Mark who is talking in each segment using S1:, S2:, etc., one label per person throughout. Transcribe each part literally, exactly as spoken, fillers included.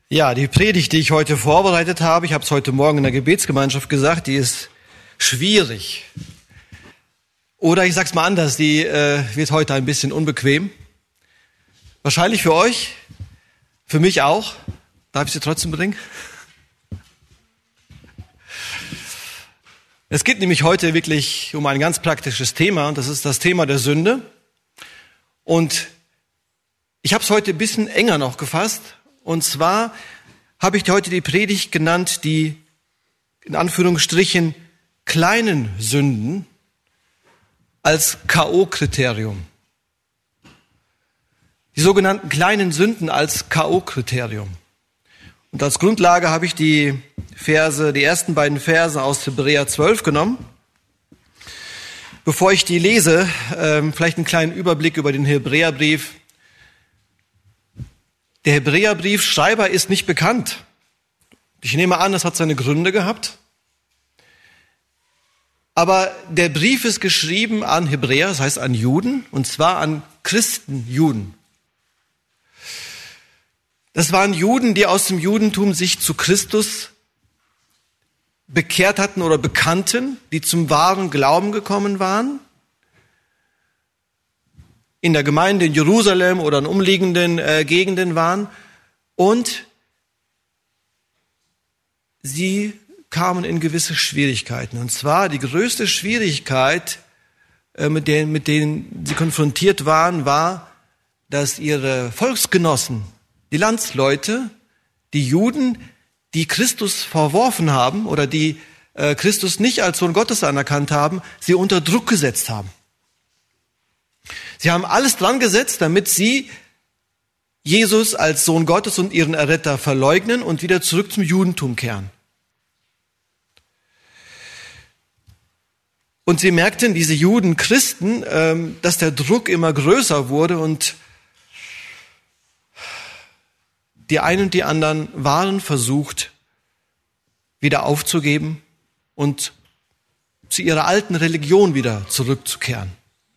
S1: Ja, die Predigt, die ich heute vorbereitet habe, ich habe es heute Morgen in der Gebetsgemeinschaft gesagt, die ist schwierig. Oder ich sag's mal anders, die äh, wird heute ein bisschen unbequem. Wahrscheinlich für euch, für mich auch. Darf ich sie trotzdem bringen? Es geht nämlich heute wirklich um ein ganz praktisches Thema, und das ist das Thema der Sünde. Und ich habe es heute ein bisschen enger noch gefasst. Und zwar habe ich heute die Predigt genannt, die in Anführungsstrichen kleinen Sünden als K O-Kriterium. Die sogenannten kleinen Sünden als K O-Kriterium. Und als Grundlage habe ich die Verse, die ersten beiden Verse aus Hebräer zwölf genommen. Bevor ich die lese, ähm, vielleicht einen kleinen Überblick über den Hebräerbrief. Der Hebräerbriefschreiber ist nicht bekannt. Ich nehme an, das hat seine Gründe gehabt. Aber der Brief ist geschrieben an Hebräer, das heißt an Juden, und zwar an Christenjuden. Das waren Juden, die aus dem Judentum sich zu Christus bekehrt hatten oder bekannten, die zum wahren Glauben gekommen waren. In der Gemeinde in Jerusalem oder in umliegenden äh, Gegenden waren. Und sie kamen in gewisse Schwierigkeiten. Und zwar die größte Schwierigkeit, äh, mit denen, mit denen sie konfrontiert waren, war, dass ihre Volksgenossen, die Landsleute, die Juden, die Christus verworfen haben oder die äh, Christus nicht als Sohn Gottes anerkannt haben, sie unter Druck gesetzt haben. Sie haben alles dran gesetzt, damit sie Jesus als Sohn Gottes und ihren Erretter verleugnen und wieder zurück zum Judentum kehren. Und sie merkten, diese Juden, Christen, dass der Druck immer größer wurde und die einen und die anderen waren versucht, wieder aufzugeben und zu ihrer alten Religion wieder zurückzukehren.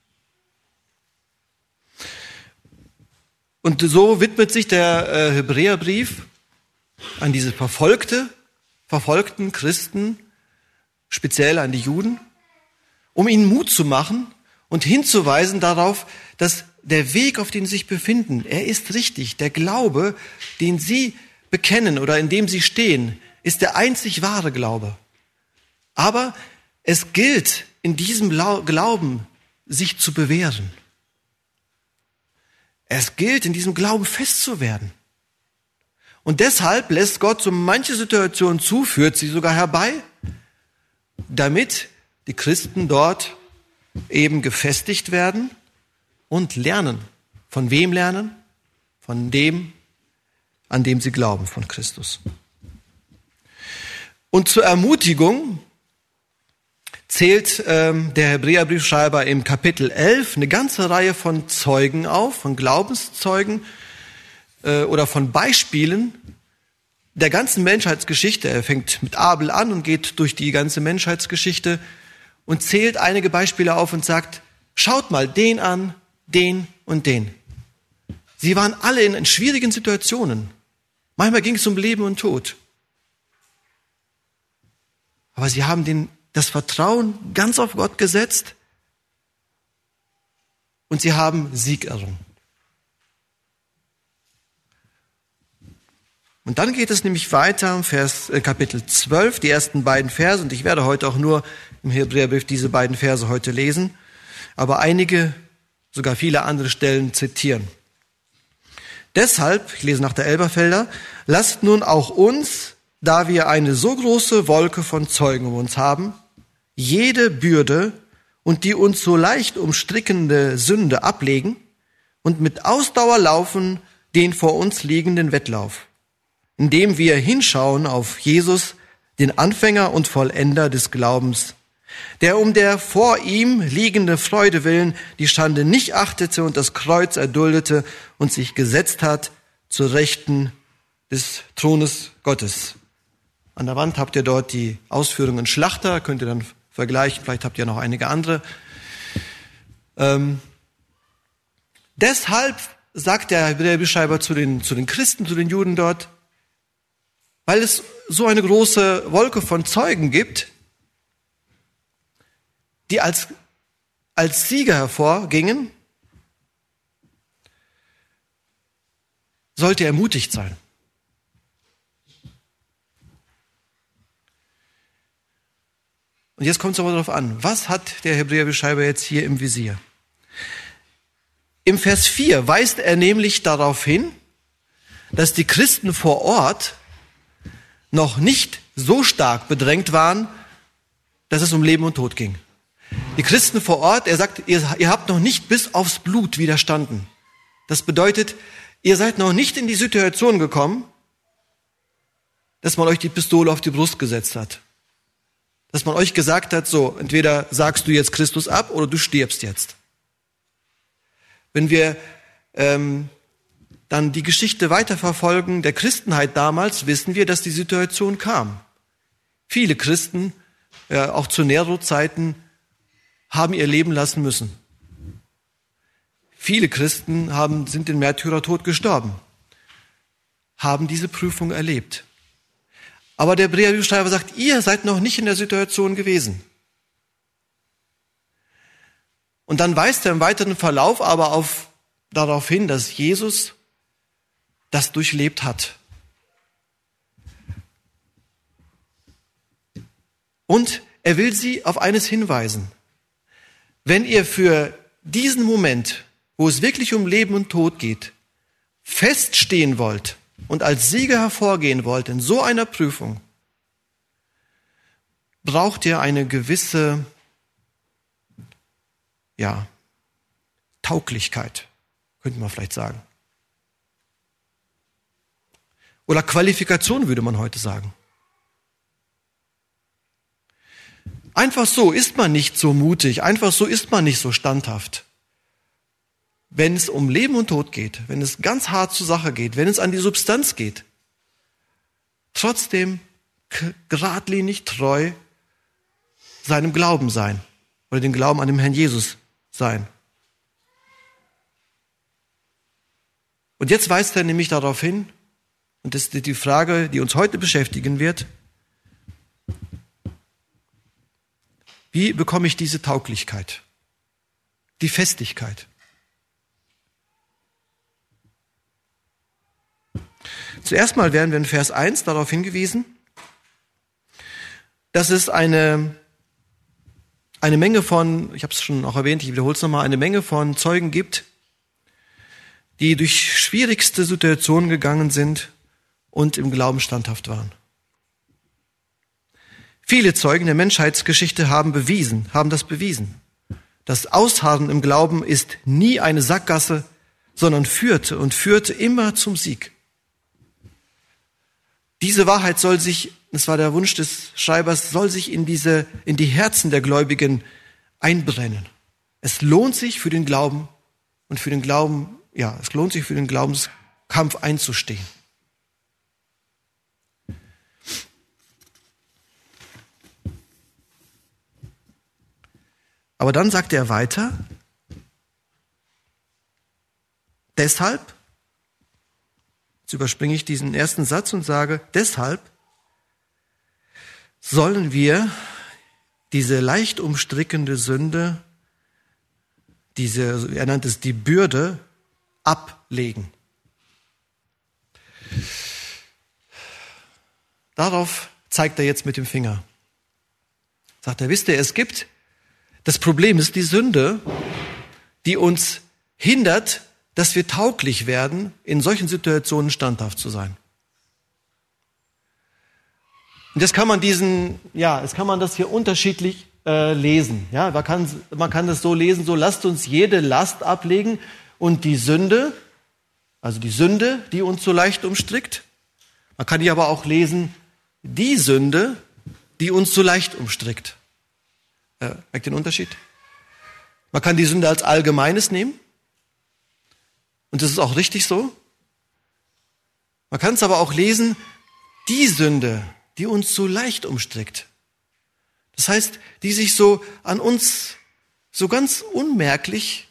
S1: Und so widmet sich der äh, Hebräerbrief an diese verfolgte, verfolgten Christen, speziell an die Juden, um ihnen Mut zu machen und hinzuweisen darauf, dass der Weg, auf dem sie sich befinden, er ist richtig. Der Glaube, den sie bekennen oder in dem sie stehen, ist der einzig wahre Glaube. Aber es gilt, in diesem Glauben sich zu bewähren. Es gilt, in diesem Glauben festzuwerden. Und deshalb lässt Gott so manche Situation zu, führt sie sogar herbei, damit die Christen dort eben gefestigt werden und lernen. Von wem lernen? Von dem, an dem sie glauben, von Christus. Und zur Ermutigung zählt ähm, der Hebräerbriefschreiber im Kapitel elf eine ganze Reihe von Zeugen auf, von Glaubenszeugen äh, oder von Beispielen der ganzen Menschheitsgeschichte. Er fängt mit Abel an und geht durch die ganze Menschheitsgeschichte und zählt einige Beispiele auf und sagt, schaut mal den an, den und den. Sie waren alle in schwierigen Situationen. Manchmal ging es um Leben und Tod. Aber sie haben den das Vertrauen ganz auf Gott gesetzt und sie haben Sieg errungen. Und dann geht es nämlich weiter, Vers, äh, Kapitel zwölf, die ersten beiden Verse, und ich werde heute auch nur im Hebräerbrief diese beiden Verse heute lesen, aber einige, sogar viele andere Stellen zitieren. Deshalb, ich lese nach der Elberfelder, lasst nun auch uns, da wir eine so große Wolke von Zeugen um uns haben, jede Bürde und die uns so leicht umstrickende Sünde ablegen und mit Ausdauer laufen den vor uns liegenden Wettlauf, indem wir hinschauen auf Jesus, den Anfänger und Vollender des Glaubens, der um der vor ihm liegende Freude willen die Schande nicht achtete und das Kreuz erduldete und sich gesetzt hat zur Rechten des Thrones Gottes. An der Wand habt ihr dort die Ausführungen Schlachter, könnt ihr dann vergleichen, vielleicht habt ihr noch einige andere. Ähm, deshalb sagt der Hebräerbriefschreiber zu den, zu den Christen, zu den Juden dort, weil es so eine große Wolke von Zeugen gibt, die als, als Sieger hervorgingen, sollte er ermutigt sein. Und jetzt kommt es aber darauf an, was hat der Hebräerbeschreiber jetzt hier im Visier? Im Vers vier weist er nämlich darauf hin, dass die Christen vor Ort noch nicht so stark bedrängt waren, dass es um Leben und Tod ging. Die Christen vor Ort, er sagt, ihr, ihr habt noch nicht bis aufs Blut widerstanden. Das bedeutet, ihr seid noch nicht in die Situation gekommen, dass man euch die Pistole auf die Brust gesetzt hat. Dass man euch gesagt hat, so, entweder sagst du jetzt Christus ab oder du stirbst jetzt. Wenn wir ähm, dann die Geschichte weiterverfolgen der Christenheit damals, wissen wir, dass die Situation kam. Viele Christen, äh, auch zu Nero-Zeiten, haben ihr Leben lassen müssen. Viele Christen haben, sind den Märtyrertod gestorben, haben diese Prüfung erlebt. Aber der Hebräerbriefschreiber sagt, ihr seid noch nicht in der Situation gewesen. Und dann weist er im weiteren Verlauf aber auf, darauf hin, dass Jesus das durchlebt hat. Und er will sie auf eines hinweisen. Wenn ihr für diesen Moment, wo es wirklich um Leben und Tod geht, feststehen wollt und als Sieger hervorgehen wollt in so einer Prüfung, braucht ihr eine gewisse, ja, Tauglichkeit, könnte man vielleicht sagen. Oder Qualifikation würde man heute sagen. Einfach so ist man nicht so mutig, einfach so ist man nicht so standhaft. Wenn es um Leben und Tod geht, wenn es ganz hart zur Sache geht, wenn es an die Substanz geht, trotzdem geradlinig treu seinem Glauben sein oder den Glauben an den Herrn Jesus sein. Und jetzt weist er nämlich darauf hin, und das ist die Frage, die uns heute beschäftigen wird, wie bekomme ich diese Tauglichkeit, die Festigkeit? Zuerst mal werden wir in Vers eins darauf hingewiesen, dass es eine, eine Menge von, ich habe es schon auch erwähnt, ich wiederhole es nochmal, eine Menge von Zeugen gibt, die durch schwierigste Situationen gegangen sind und im Glauben standhaft waren. Viele Zeugen der Menschheitsgeschichte haben bewiesen, haben das bewiesen. Das Ausharren im Glauben ist nie eine Sackgasse, sondern führte und führte immer zum Sieg. Diese Wahrheit soll sich, das war der Wunsch des Schreibers, soll sich in diese, in die Herzen der Gläubigen einbrennen. Es lohnt sich für den Glauben und für den Glauben, ja, es lohnt sich für den Glaubenskampf einzustehen. Aber dann sagt er weiter, deshalb, jetzt überspringe ich diesen ersten Satz und sage, deshalb sollen wir diese leicht umstrickende Sünde, diese, er nennt es die Bürde, ablegen. Darauf zeigt er jetzt mit dem Finger. Sagt er, wisst ihr, es gibt, das Problem ist die Sünde, die uns hindert, dass wir tauglich werden, in solchen Situationen standhaft zu sein. Und jetzt kann man diesen, ja, jetzt kann man das hier unterschiedlich äh, lesen. Ja, man kann, man kann das so lesen, so lasst uns jede Last ablegen und die Sünde, also die Sünde, die uns so leicht umstrickt. Man kann die aber auch lesen, die Sünde, die uns so leicht umstrickt. Äh, merkt den Unterschied? Man kann die Sünde als Allgemeines nehmen. Und das ist auch richtig so. Man kann es aber auch lesen, die Sünde, die uns so leicht umstrickt. Das heißt, die sich so an uns so ganz unmerklich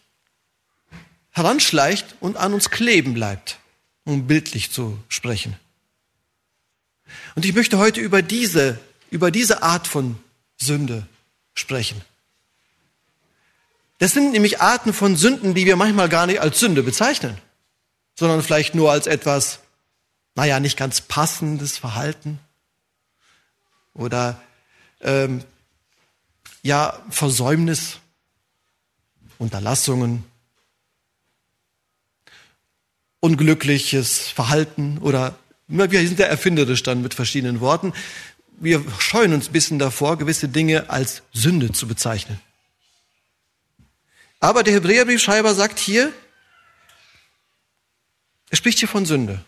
S1: heranschleicht und an uns kleben bleibt, um bildlich zu sprechen. Und ich möchte heute über diese, über diese Art von Sünde sprechen. Das sind nämlich Arten von Sünden, die wir manchmal gar nicht als Sünde bezeichnen, sondern vielleicht nur als etwas, naja, nicht ganz passendes Verhalten oder ähm, ja, Versäumnis, Unterlassungen, unglückliches Verhalten oder wir sind ja erfinderisch dann mit verschiedenen Worten. Wir scheuen uns ein bisschen davor, gewisse Dinge als Sünde zu bezeichnen. Aber der Hebräerbriefschreiber sagt hier, er spricht hier von Sünde.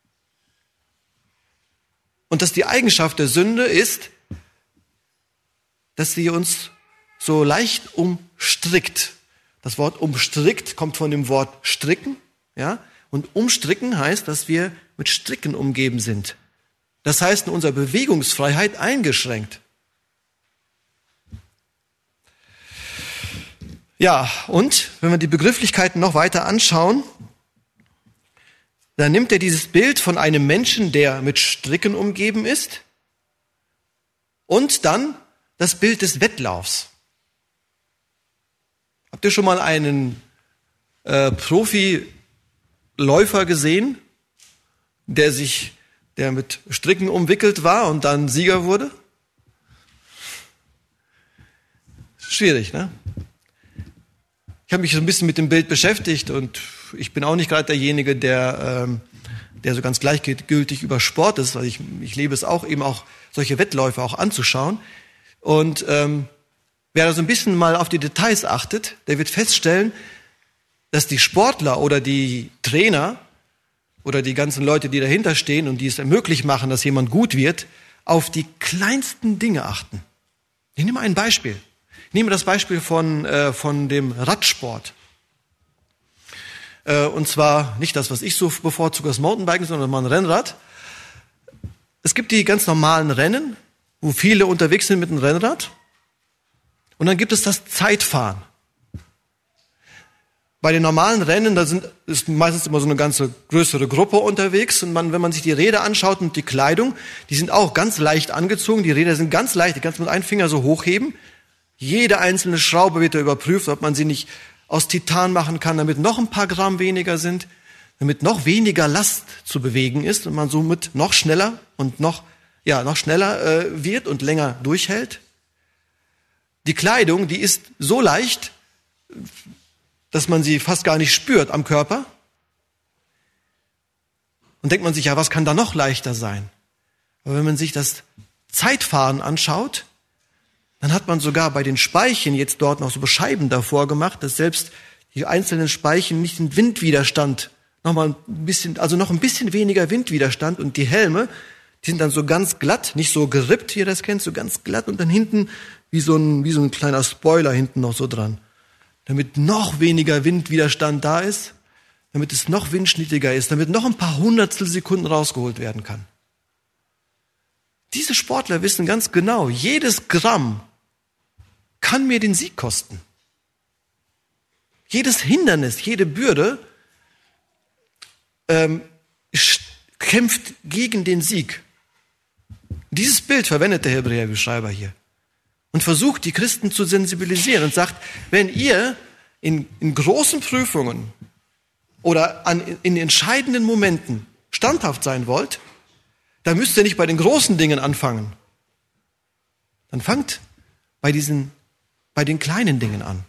S1: Und dass die Eigenschaft der Sünde ist, dass sie uns so leicht umstrickt. Das Wort umstrickt kommt von dem Wort stricken, ja? Und umstricken heißt, dass wir mit Stricken umgeben sind. Das heißt, in unserer Bewegungsfreiheit eingeschränkt. Ja, und wenn wir die Begrifflichkeiten noch weiter anschauen, dann nimmt er dieses Bild von einem Menschen, der mit Stricken umgeben ist, und dann das Bild des Wettlaufs. Habt ihr schon mal einen äh, Profiläufer gesehen, der sich, der mit Stricken umwickelt war und dann Sieger wurde? Schwierig, ne? Ich habe mich so ein bisschen mit dem Bild beschäftigt und ich bin auch nicht gerade derjenige, der, ähm, der so ganz gleichgültig über Sport ist, weil ich, ich liebe es auch, eben auch solche Wettläufe auch anzuschauen. Und ähm, wer da so ein bisschen mal auf die Details achtet, der wird feststellen, dass die Sportler oder die Trainer oder die ganzen Leute, die dahinter stehen und die es ermöglich machen, dass jemand gut wird, auf die kleinsten Dinge achten. Ich nehme ein Beispiel. Ich nehme das Beispiel von, äh, von dem Radsport. Äh, und zwar nicht das, was ich so bevorzuge, das Mountainbiken, sondern mal ein Rennrad. Es gibt die ganz normalen Rennen, wo viele unterwegs sind mit einem Rennrad. Und dann gibt es das Zeitfahren. Bei den normalen Rennen, da sind, ist meistens immer so eine ganze größere Gruppe unterwegs. Und man, wenn man sich die Räder anschaut und die Kleidung, die sind auch ganz leicht angezogen. Die Räder sind ganz leicht, die kannst du mit einem Finger so hochheben. Jede einzelne Schraube wird da überprüft, ob man sie nicht aus Titan machen kann, damit noch ein paar Gramm weniger sind, damit noch weniger Last zu bewegen ist und man somit noch schneller und noch, ja, noch schneller äh, wird und länger durchhält. Die Kleidung, die ist so leicht, dass man sie fast gar nicht spürt am Körper. Und denkt man sich, ja, was kann da noch leichter sein? Aber wenn man sich das Zeitfahren anschaut, dann hat man sogar bei den Speichen jetzt dort noch so Scheiben davor gemacht, dass selbst die einzelnen Speichen nicht den Windwiderstand noch mal ein bisschen, also noch ein bisschen weniger Windwiderstand und die Helme, die sind dann so ganz glatt, nicht so gerippt, wie ihr das kennt, so ganz glatt und dann hinten wie so ein, wie so ein kleiner Spoiler hinten noch so dran. Damit noch weniger Windwiderstand da ist, damit es noch windschnittiger ist, damit noch ein paar Hundertstel Sekunden rausgeholt werden kann. Diese Sportler wissen ganz genau, jedes Gramm kann mir den Sieg kosten. Jedes Hindernis, jede Bürde ähm, kämpft gegen den Sieg. Dieses Bild verwendet der Hebräerbriefschreiber hier und versucht, die Christen zu sensibilisieren und sagt, wenn ihr in, in großen Prüfungen oder an, in entscheidenden Momenten standhaft sein wollt, dann müsst ihr nicht bei den großen Dingen anfangen. Dann fangt bei diesen, bei den kleinen Dingen an,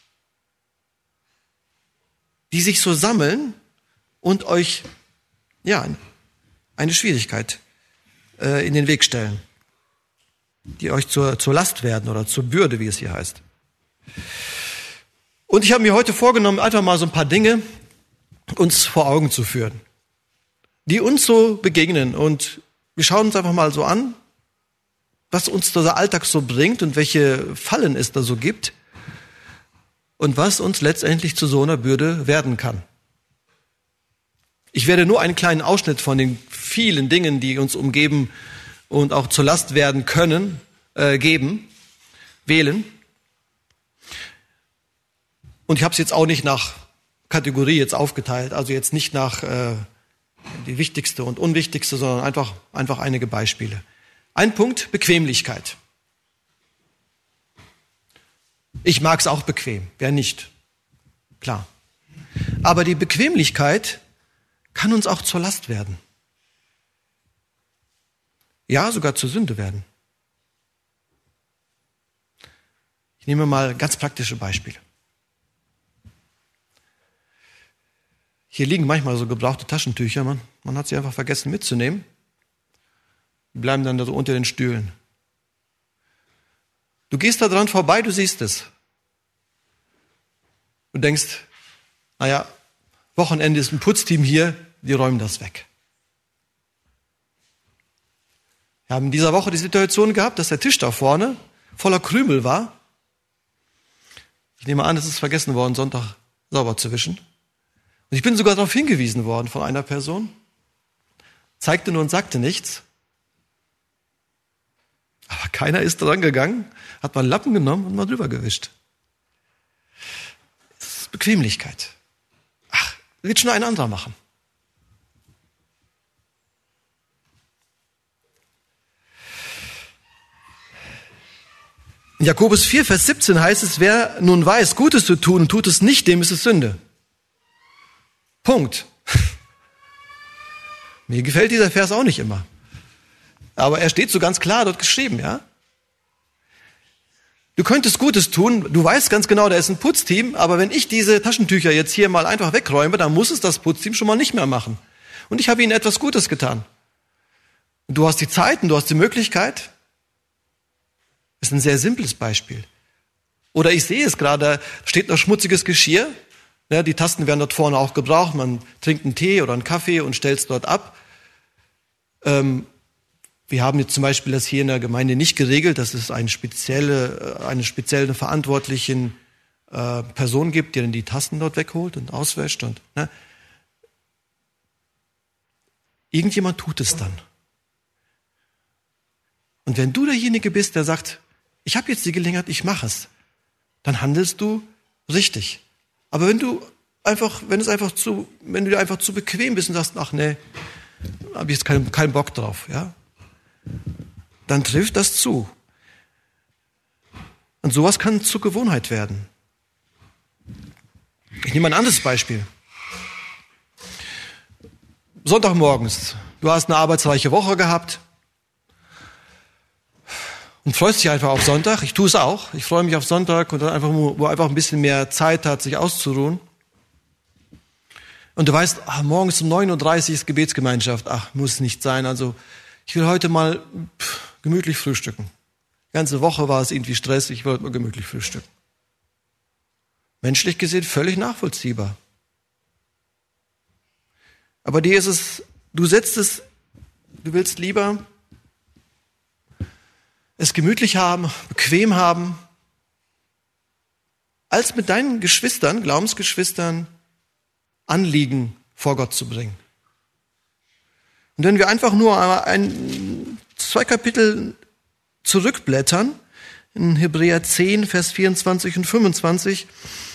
S1: die sich so sammeln und euch, ja, eine Schwierigkeit äh, in den Weg stellen, die euch zur, zur Last werden oder zur Bürde, wie es hier heißt. Und ich habe mir heute vorgenommen, einfach mal so ein paar Dinge uns vor Augen zu führen, die uns so begegnen. Und wir schauen uns einfach mal so an, was uns dieser Alltag so bringt und welche Fallen es da so gibt und was uns letztendlich zu so einer Bürde werden kann. Ich werde nur einen kleinen Ausschnitt von den vielen Dingen, die uns umgeben und auch zur Last werden können, äh, geben, wählen. Und ich habe es jetzt auch nicht nach Kategorie jetzt aufgeteilt, also jetzt nicht nach äh, die wichtigste und unwichtigste, sondern einfach, einfach einige Beispiele. Ein Punkt, Bequemlichkeit. Ich mag es auch bequem, wer nicht? Klar. Aber die Bequemlichkeit kann uns auch zur Last werden. Ja, sogar zur Sünde werden. Ich nehme mal ganz praktische Beispiele. Hier liegen manchmal so gebrauchte Taschentücher, man, man hat sie einfach vergessen mitzunehmen. Die bleiben dann da so unter den Stühlen. Du gehst da dran vorbei, du siehst es. Du denkst, naja, Wochenende ist ein Putzteam hier, die räumen das weg. Wir haben in dieser Woche die Situation gehabt, dass der Tisch da vorne voller Krümel war. Ich nehme an, es ist vergessen worden, Sonntag sauber zu wischen. Und ich bin sogar darauf hingewiesen worden von einer Person, zeigte nur und sagte nichts. Aber keiner ist dran gegangen, hat mal einen Lappen genommen und mal drüber gewischt. Das ist Bequemlichkeit. Ach, wird schon ein anderer machen. In Jakobus vier, Vers siebzehn heißt es, wer nun weiß, Gutes zu tun und tut es nicht, dem ist es Sünde. Punkt. Mir gefällt dieser Vers auch nicht immer. Aber er steht so ganz klar dort geschrieben, ja? Du könntest Gutes tun, du weißt ganz genau, da ist ein Putzteam, aber wenn ich diese Taschentücher jetzt hier mal einfach wegräume, dann muss es das Putzteam schon mal nicht mehr machen. Und ich habe ihnen etwas Gutes getan. Und du hast die Zeit und du hast die Möglichkeit. Das ist ein sehr simples Beispiel. Oder ich sehe es gerade, da steht noch schmutziges Geschirr. Ja, die Tasten werden dort vorne auch gebraucht. Man trinkt einen Tee oder einen Kaffee und stellt es dort ab. Ähm, wir haben jetzt zum Beispiel das hier in der Gemeinde nicht geregelt, dass es eine spezielle, eine spezielle verantwortlichen äh, Person gibt, die dann die Tasten dort wegholt und auswäscht. Und, ne? Irgendjemand tut es dann. Und wenn du derjenige bist, der sagt, ich habe jetzt die Gelegenheit, ich mache es, dann handelst du richtig. Aber wenn du einfach, wenn es einfach zu, wenn du dir einfach zu bequem bist und sagst, ach nee, habe ich jetzt keinen, keinen Bock drauf, ja, dann trifft das zu. Und sowas kann zur Gewohnheit werden. Ich nehme ein anderes Beispiel. Sonntagmorgens, du hast eine arbeitsreiche Woche gehabt und freust dich einfach auf Sonntag. Ich tue es auch. Ich freue mich auf Sonntag und dann einfach, wo einfach ein bisschen mehr Zeit hat, sich auszuruhen. Und du weißt, ach, morgens um neun Uhr dreißig ist Gebetsgemeinschaft. Ach, muss nicht sein. Also ich will heute mal pff, gemütlich frühstücken. Die ganze Woche war es irgendwie stressig. Ich wollte mal gemütlich frühstücken. Menschlich gesehen völlig nachvollziehbar. Aber dir ist es, du setzt es, du willst lieber es gemütlich haben, bequem haben, als mit deinen Geschwistern, Glaubensgeschwistern, Anliegen vor Gott zu bringen. Und wenn wir einfach nur ein, zwei Kapitel zurückblättern, in Hebräer zehn, Vers vierundzwanzig und fünfundzwanzig,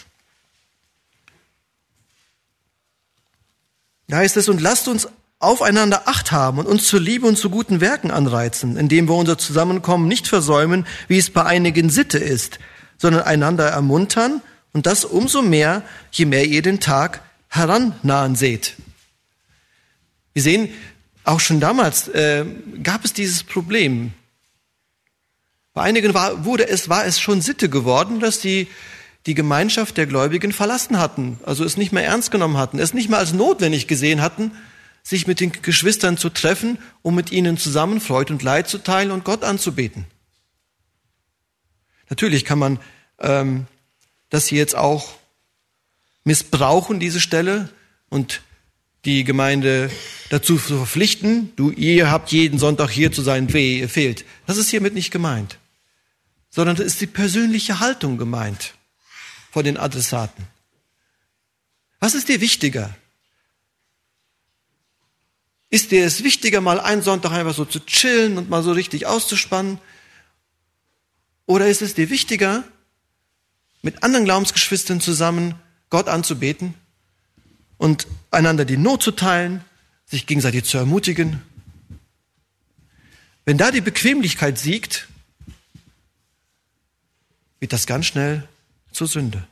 S1: da heißt es, und lasst uns aufeinander Acht haben und uns zur Liebe und zu guten Werken anreizen, indem wir unser Zusammenkommen nicht versäumen, wie es bei einigen Sitte ist, sondern einander ermuntern und das umso mehr, je mehr ihr den Tag herannahen seht. Wir sehen, auch schon damals äh, gab es dieses Problem. Bei einigen war, wurde es, war es schon Sitte geworden, dass die die Gemeinschaft der Gläubigen verlassen hatten, also es nicht mehr ernst genommen hatten, es nicht mehr als notwendig gesehen hatten, sich mit den Geschwistern zu treffen, um mit ihnen zusammen Freude und Leid zu teilen und Gott anzubeten. Natürlich kann man ähm, das hier jetzt auch missbrauchen, diese Stelle, und die Gemeinde dazu verpflichten, du, ihr habt jeden Sonntag hier zu sein, weh, ihr fehlt. Das ist hiermit nicht gemeint, sondern das ist die persönliche Haltung gemeint von den Adressaten. Was ist dir wichtiger? Ist dir es wichtiger, mal einen Sonntag einfach so zu chillen und mal so richtig auszuspannen? Oder ist es dir wichtiger, mit anderen Glaubensgeschwistern zusammen Gott anzubeten und einander die Not zu teilen, sich gegenseitig zu ermutigen. Wenn da die Bequemlichkeit siegt, wird das ganz schnell zur Sünde.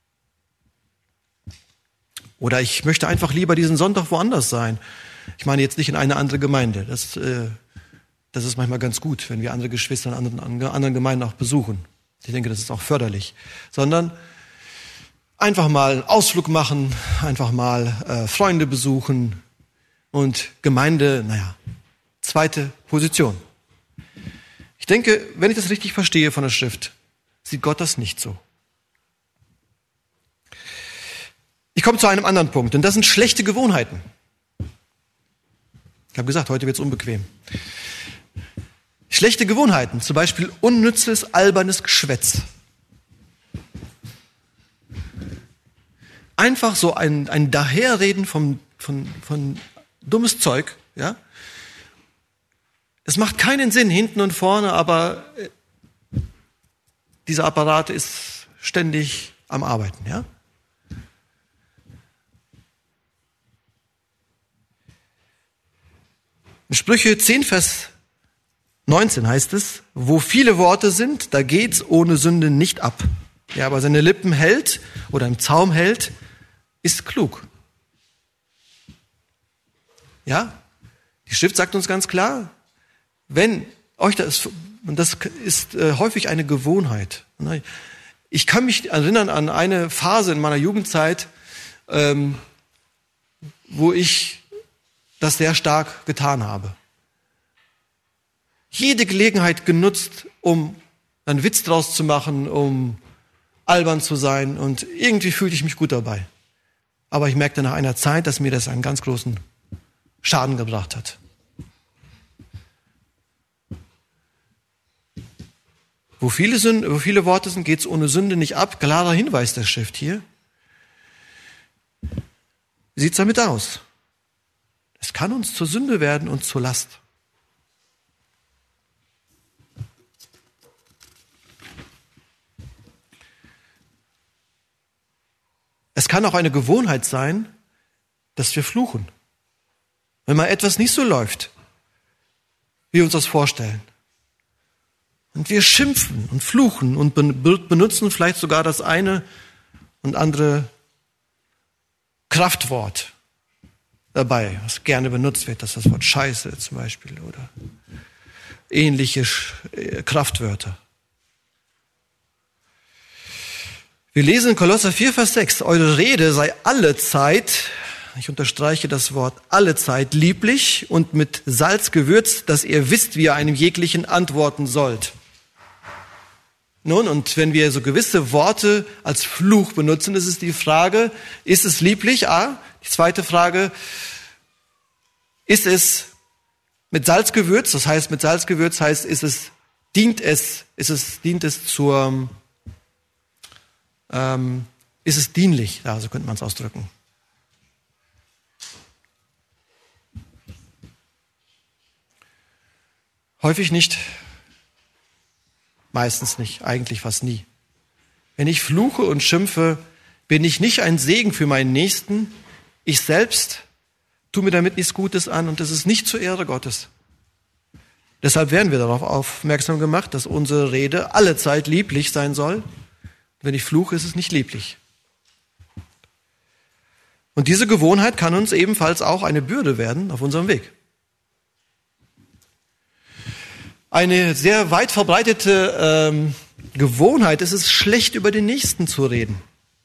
S1: Oder ich möchte einfach lieber diesen Sonntag woanders sein. Ich meine jetzt nicht in eine andere Gemeinde. Das, äh, das ist manchmal ganz gut, wenn wir andere Geschwister in anderen, anderen Gemeinden auch besuchen. Ich denke, das ist auch förderlich. Sondern einfach mal einen Ausflug machen, einfach mal äh, Freunde besuchen und Gemeinde, naja, zweite Position. Ich denke, wenn ich das richtig verstehe von der Schrift, sieht Gott das nicht so. Ich komme zu einem anderen Punkt, und das sind schlechte Gewohnheiten. Ich habe gesagt, heute wird es unbequem. Schlechte Gewohnheiten, zum Beispiel unnützes, albernes Geschwätz. Einfach so ein, ein Daherreden von, von, von dummes Zeug. Ja? Es macht keinen Sinn hinten und vorne, aber dieser Apparat ist ständig am Arbeiten. Ja? In Sprüche zehn, Vers neunzehn heißt es, wo viele Worte sind, da geht's ohne Sünde nicht ab. Ja, aber seine Lippen hält oder im Zaum hält, ist klug. Ja, die Schrift sagt uns ganz klar, wenn euch das, und das ist äh, häufig eine Gewohnheit. Ich kann mich erinnern an eine Phase in meiner Jugendzeit, ähm, wo ich das sehr stark getan habe. Jede Gelegenheit genutzt, um einen Witz draus zu machen, um albern zu sein, und irgendwie fühlte ich mich gut dabei. Aber ich merkte nach einer Zeit, dass mir das einen ganz großen Schaden gebracht hat. Wo viele, Sünde, wo viele Worte sind, geht es ohne Sünde nicht ab. Klarer Hinweis der Schrift hier. Wie sieht es damit aus? Es kann uns zur Sünde werden und zur Last. Es kann auch eine Gewohnheit sein, dass wir fluchen. Wenn mal etwas nicht so läuft, wie wir uns das vorstellen. Und wir schimpfen und fluchen und benutzen vielleicht sogar das eine und andere Kraftwort dabei, was gerne benutzt wird, das ist das Wort Scheiße zum Beispiel oder ähnliche Kraftwörter. Wir lesen in Kolosser vier, Vers sechs, eure Rede sei allezeit, ich unterstreiche das Wort allezeit, lieblich und mit Salz gewürzt, dass ihr wisst, wie ihr einem jeglichen antworten sollt. Nun, und wenn wir so gewisse Worte als Fluch benutzen, ist es die Frage, ist es lieblich? A. Die zweite Frage, ist es mit Salz gewürzt? Das heißt, mit Salz gewürzt heißt, ist es, dient es, ist es, dient es zur, ähm, ist es dienlich? Ja, so könnte man es ausdrücken. Häufig nicht. Meistens nicht, eigentlich fast nie. Wenn ich fluche und schimpfe, bin ich nicht ein Segen für meinen Nächsten. Ich selbst tue mir damit nichts Gutes an und das ist nicht zur Ehre Gottes. Deshalb werden wir darauf aufmerksam gemacht, dass unsere Rede allezeit lieblich sein soll. Wenn ich fluche, ist es nicht lieblich. Und diese Gewohnheit kann uns ebenfalls auch eine Bürde werden auf unserem Weg. Eine sehr weit verbreitete ähm, Gewohnheit ist es, schlecht über den Nächsten zu reden.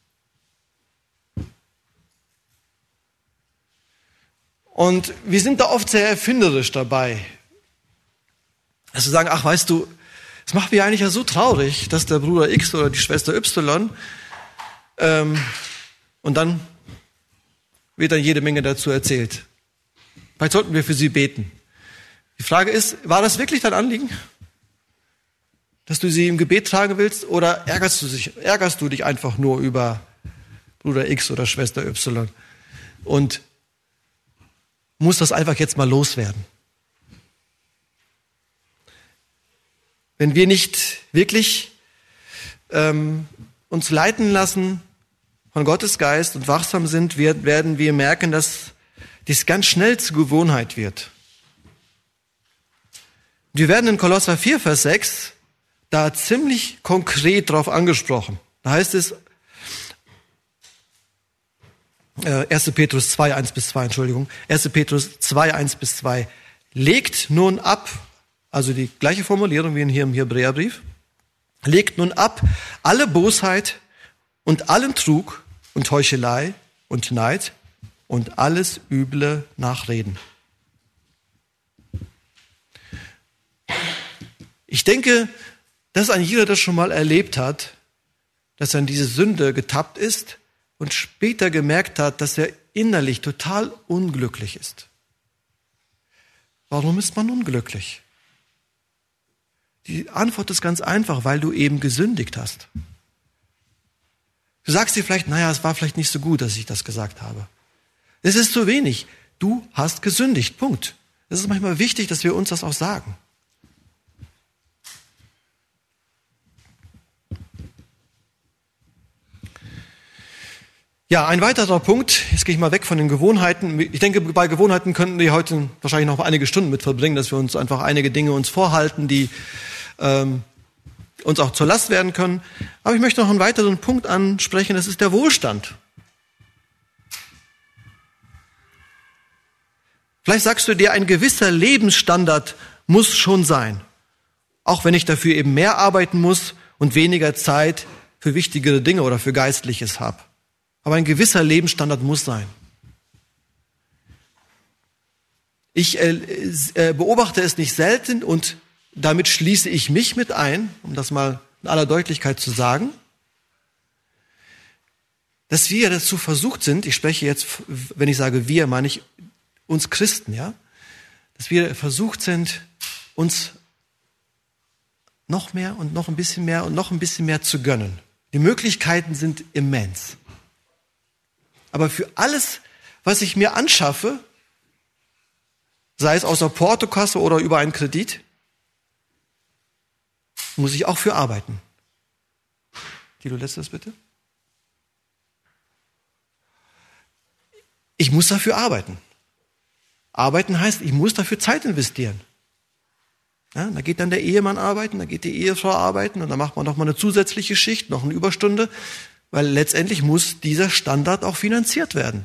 S1: Und wir sind da oft sehr erfinderisch dabei. Also sagen, ach weißt du, es macht mich eigentlich ja so traurig, dass der Bruder X oder die Schwester Y, ähm, und dann wird dann jede Menge dazu erzählt. Vielleicht sollten wir für sie beten. Die Frage ist, war das wirklich dein Anliegen? Dass du sie im Gebet tragen willst, oder ärgerst du dich, ärgerst du dich einfach nur über Bruder X oder Schwester Y und musst das einfach jetzt mal loswerden? Wenn wir nicht wirklich ähm, uns leiten lassen von Gottes Geist und wachsam sind, wir, werden wir merken, dass die es ganz schnell zur Gewohnheit wird. Wir werden in Kolosser vier, Vers sechs da ziemlich konkret drauf angesprochen. Da heißt es, äh, erster Petrus zwei, eins bis zwei, Entschuldigung, erster Petrus zwei, eins bis zwei, legt nun ab, also die gleiche Formulierung wie hier im Hebräerbrief, legt nun ab alle Bosheit und allen Trug und Heuchelei und Neid und alles üble Nachreden. Ich denke, dass ein jeder das schon mal erlebt hat, dass er in diese Sünde getappt ist und später gemerkt hat, dass er innerlich total unglücklich ist. Warum ist man unglücklich? Die Antwort ist ganz einfach, weil du eben gesündigt hast. Du sagst dir vielleicht, naja, es war vielleicht nicht so gut, dass ich das gesagt habe. Es ist zu wenig. Du hast gesündigt, Punkt. Es ist manchmal wichtig, dass wir uns das auch sagen. Ja, ein weiterer Punkt, jetzt gehe ich mal weg von den Gewohnheiten. Ich denke, bei Gewohnheiten könnten wir heute wahrscheinlich noch einige Stunden mit verbringen, dass wir uns einfach einige Dinge uns vorhalten, die ähm, uns auch zur Last werden können. Aber ich möchte noch einen weiteren Punkt ansprechen, das ist der Wohlstand. Vielleicht sagst du dir, ein gewisser Lebensstandard muss schon sein, auch wenn ich dafür eben mehr arbeiten muss und weniger Zeit für wichtigere Dinge oder für Geistliches habe. Aber ein gewisser Lebensstandard muss sein. Ich äh, äh, beobachte es nicht selten und damit schließe ich mich mit ein, um das mal in aller Deutlichkeit zu sagen, dass wir dazu versucht sind, ich spreche jetzt, wenn ich sage wir, meine ich uns Christen, ja, dass wir versucht sind, uns noch mehr und noch ein bisschen mehr und noch ein bisschen mehr zu gönnen. Die Möglichkeiten sind immens. Aber für alles, was ich mir anschaffe, sei es aus der Portokasse oder über einen Kredit, muss ich auch für arbeiten. Tilo, letztes bitte. Ich muss dafür arbeiten. Arbeiten heißt, ich muss dafür Zeit investieren. Ja, da geht dann der Ehemann arbeiten, da geht die Ehefrau arbeiten und dann macht man noch mal eine zusätzliche Schicht, noch eine Überstunde, weil letztendlich muss dieser Standard auch finanziert werden.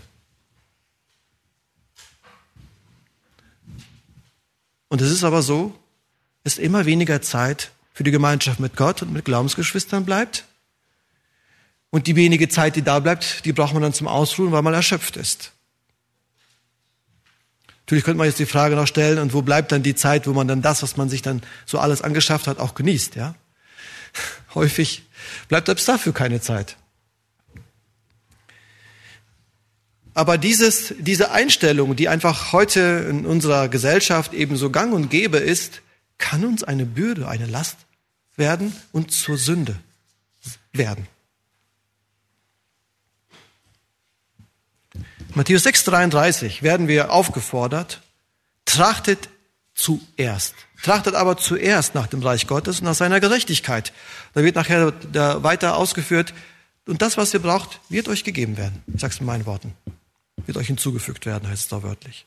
S1: Und es ist aber so, dass immer weniger Zeit für die Gemeinschaft mit Gott und mit Glaubensgeschwistern bleibt. Und die wenige Zeit, die da bleibt, die braucht man dann zum Ausruhen, weil man erschöpft ist. Natürlich könnte man jetzt die Frage noch stellen, und wo bleibt dann die Zeit, wo man dann das, was man sich dann so alles angeschafft hat, auch genießt, ja? Häufig bleibt selbst dafür keine Zeit. Aber dieses, diese Einstellung, die einfach heute in unserer Gesellschaft eben so gang und gäbe ist, kann uns eine Bürde, eine Last werden und zur Sünde werden. Matthäus sechs, dreiunddreißig werden wir aufgefordert, trachtet zuerst. Trachtet aber zuerst nach dem Reich Gottes und nach seiner Gerechtigkeit. Da wird nachher da weiter ausgeführt, und das, was ihr braucht, wird euch gegeben werden. Ich sage es in meinen Worten. Wird euch hinzugefügt werden, heißt es da wörtlich.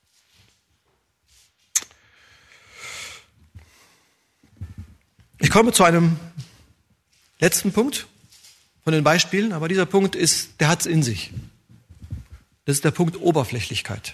S1: Ich komme zu einem letzten Punkt von den Beispielen, aber dieser Punkt ist, der hat es in sich. Das ist der Punkt Oberflächlichkeit.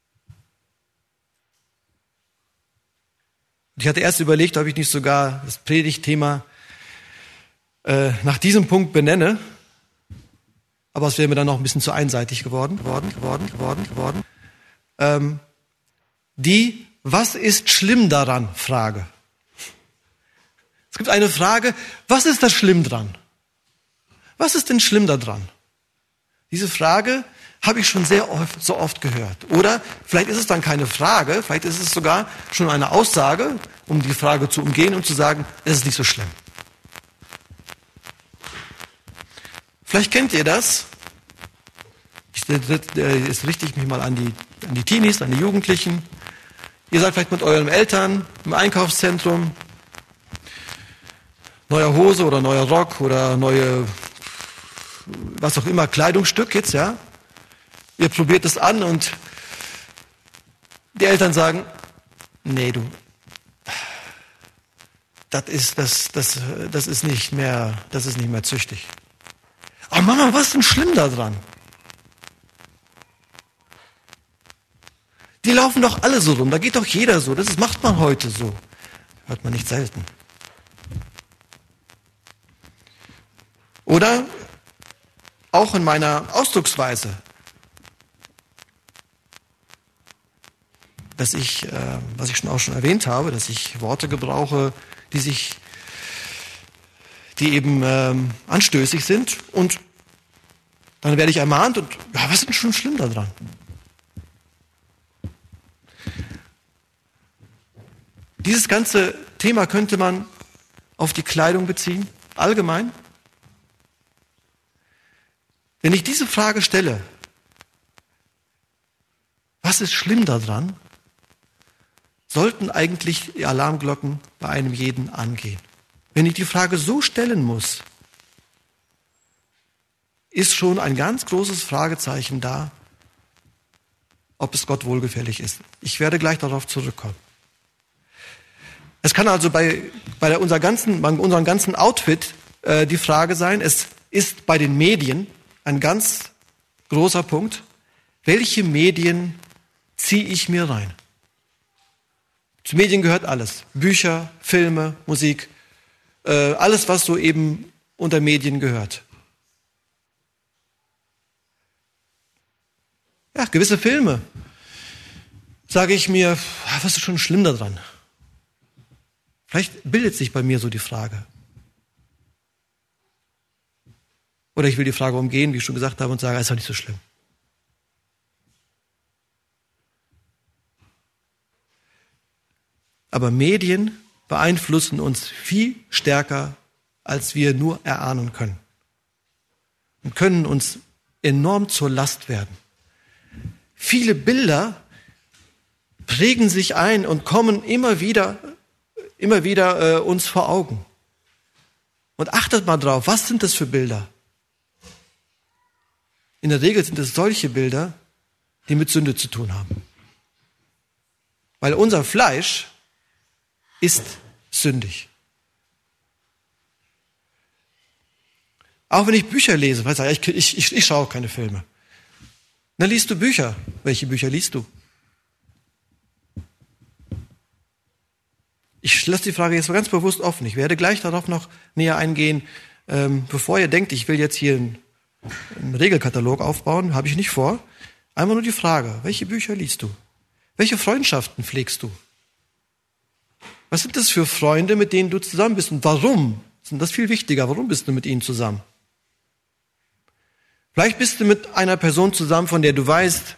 S1: Ich hatte erst überlegt, ob ich nicht sogar das Predigtthema äh, nach diesem Punkt benenne, aber es wäre mir dann noch ein bisschen zu einseitig geworden, geworden, geworden, geworden, geworden. Ähm, die Was ist schlimm daran? Frage. Es gibt eine Frage, was ist da schlimm dran? Was ist denn schlimm daran? Diese Frage habe ich schon sehr oft, so oft gehört. Oder vielleicht ist es dann keine Frage, vielleicht ist es sogar schon eine Aussage, um die Frage zu umgehen und zu sagen, es ist nicht so schlimm. Vielleicht kennt ihr das. Jetzt richte ich mich mal an die, an die Teenies, an die Jugendlichen. Ihr seid vielleicht mit euren Eltern im Einkaufszentrum. Neuer Hose oder neuer Rock oder neue, was auch immer, Kleidungsstück jetzt, ja. Ihr probiert es an und Die Eltern sagen, nee, du, das ist, das, das, das ist nicht mehr, das ist nicht mehr züchtig. Aber Mama, was ist denn schlimm da dran? Die laufen doch alle so rum, da geht doch jeder so, das ist, macht man heute so. Hört man nicht selten. Oder auch in meiner Ausdrucksweise, dass ich, äh, was ich schon auch schon erwähnt habe, dass ich Worte gebrauche, die sich, die eben ähm, anstößig sind, und dann werde ich ermahnt und ja, was ist denn schon schlimm daran? Dieses ganze Thema könnte man auf die Kleidung beziehen, allgemein. Wenn ich diese Frage stelle, was ist schlimm daran, sollten eigentlich die Alarmglocken bei einem jeden angehen. Wenn ich die Frage so stellen muss, ist schon ein ganz großes Fragezeichen da, ob es Gott wohlgefällig ist. Ich werde gleich darauf zurückkommen. Es kann also bei, bei, der, unser ganzen, bei unserem ganzen Outfit äh, die Frage sein, es ist bei den Medien ein ganz großer Punkt, welche Medien ziehe ich mir rein? Zu Medien gehört alles. Bücher, Filme, Musik, äh, alles, was so eben unter Medien gehört. Ja, gewisse Filme, sage ich mir, was ist schon schlimm daran? Vielleicht bildet sich bei mir so die Frage. Oder ich will die Frage umgehen, wie ich schon gesagt habe, und sage, es ist doch nicht so schlimm. Aber Medien beeinflussen uns viel stärker, als wir nur erahnen können. Und können uns enorm zur Last werden. Viele Bilder prägen sich ein und kommen immer wieder, immer wieder äh, uns vor Augen. Und achtet mal drauf, was sind das für Bilder? In der Regel sind es solche Bilder, die mit Sünde zu tun haben. Weil unser Fleisch ist sündig. Auch wenn ich Bücher lese, weiß ich, ich, ich, ich schaue keine Filme. Dann liest du Bücher. Welche Bücher liest du? Ich lasse die Frage jetzt mal ganz bewusst offen. Ich werde gleich darauf noch näher eingehen. Ähm, bevor ihr denkt, ich will jetzt hier einen, einen Regelkatalog aufbauen, habe ich nicht vor. Einmal nur die Frage, welche Bücher liest du? Welche Freundschaften pflegst du? Was sind das für Freunde, mit denen du zusammen bist? Und warum? Das ist viel wichtiger. Warum bist du mit ihnen zusammen? Vielleicht bist du mit einer Person zusammen, von der du weißt,